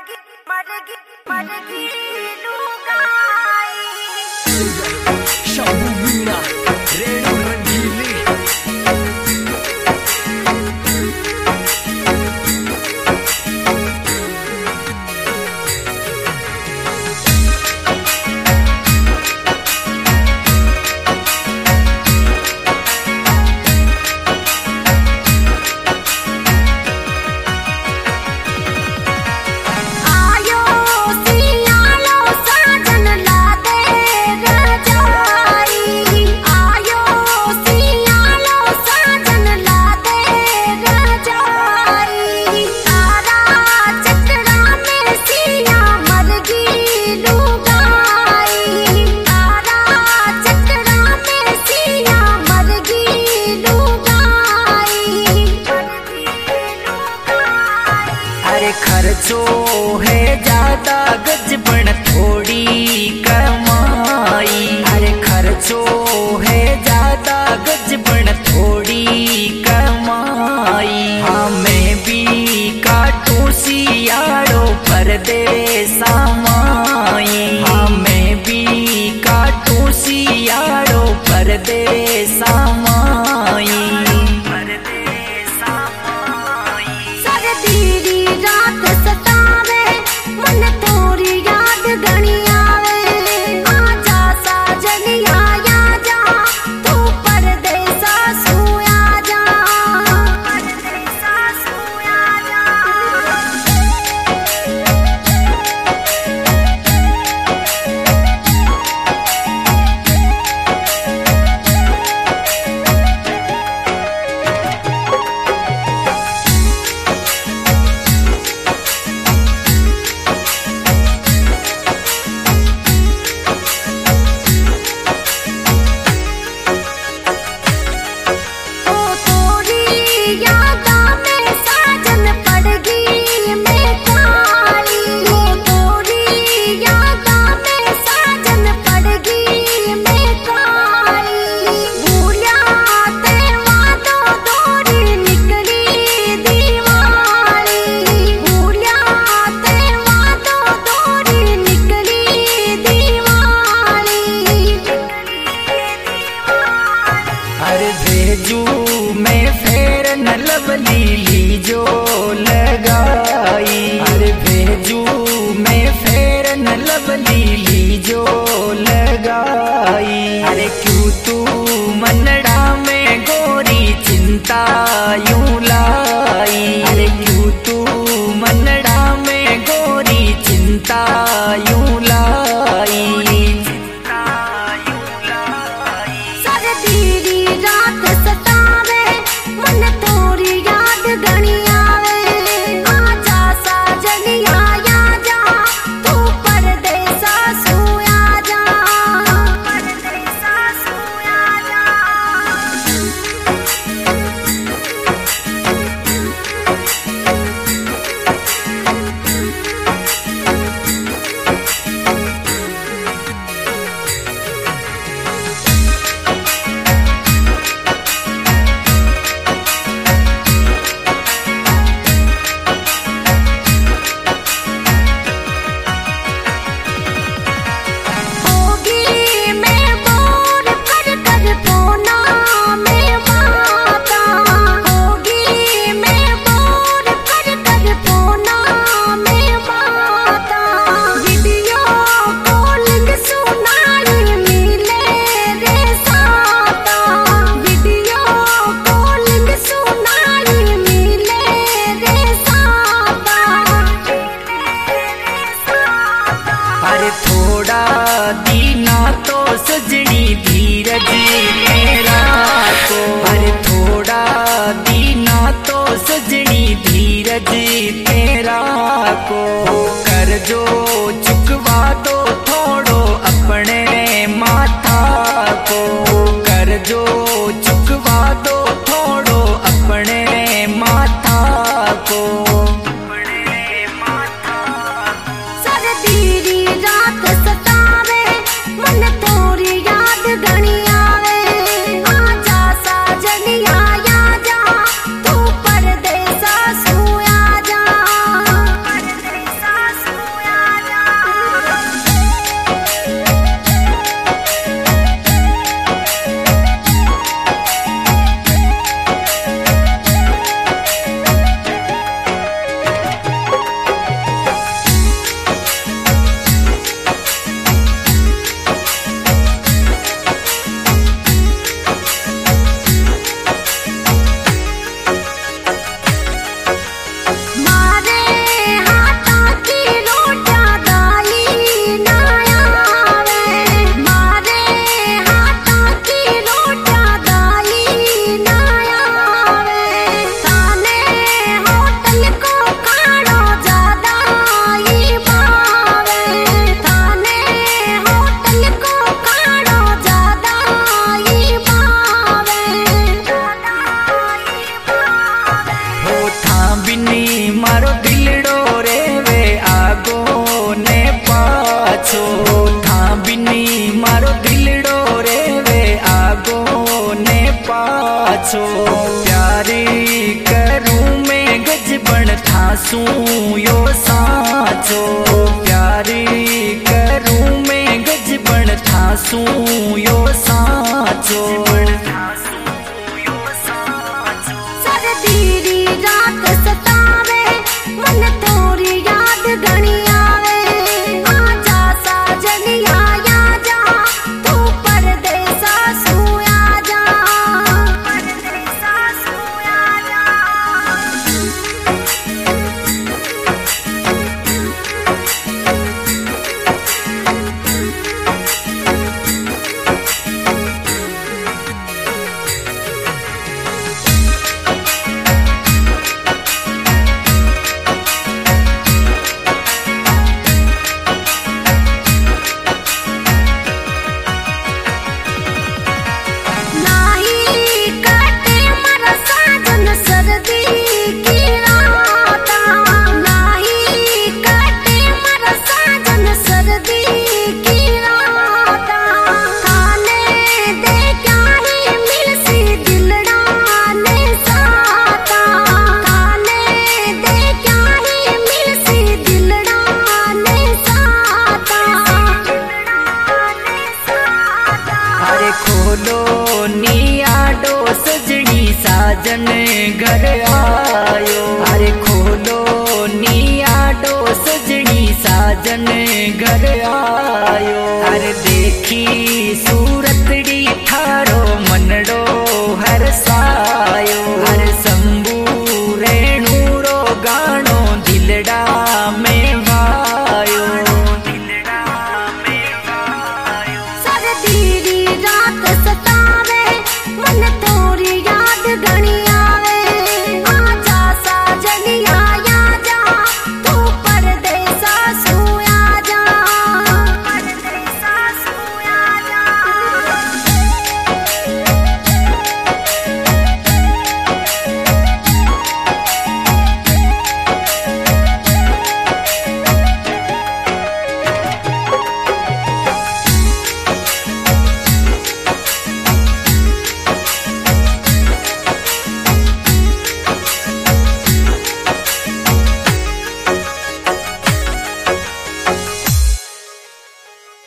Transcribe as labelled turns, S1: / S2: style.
S1: मरगी लुगाई
S2: शाबू मीना रेणु रंगीली खर्चो है ज्यादा गजबन थोड़ी कमाई। अरे खर्चो है ज्यादा गजबन थोड़ी कमाई। हाँ मैं भी काटू सियाड़ो परदेसा माई। हाँ मैं भी काटू सियाड़ो परदेसा माई। भेजू मैं फेर न लवली जो लगाई। अरे भेजू मैं फेर न लवली जो लगाई। अरे क्यों तू मनड़ा में गोरी चिंता यूं लाई। अरे क्यों तू मनड़ा में गोरी चिंता यूं लाई। थोड़ा दीना तो सजनी धीरज तेरा को। अरे थोड़ा दीना तो सजनी धीरज तेरा को। कर जो चुकवा दो थोड़ो अपने माथा को। कर जो चुकवा दो थोड़ो अपने माथा को।
S1: तू परदेसा सुया जा।
S2: ठासूं यो साचो प्यार करूं मैं गजबण ठासूं यो साचो।
S1: सर्दी रात सतावे मन तोरी याद घणी आवे आजा साजनिया आजा तू परदेसा सुया जा परदेसा सुया जा।
S2: खोलो नियाडो सजनी साजन घर आयो। अरे खोलो नियाडो सजनी साजन घर आयो। अरे देखी सूरतड़ी थारो मनड़ो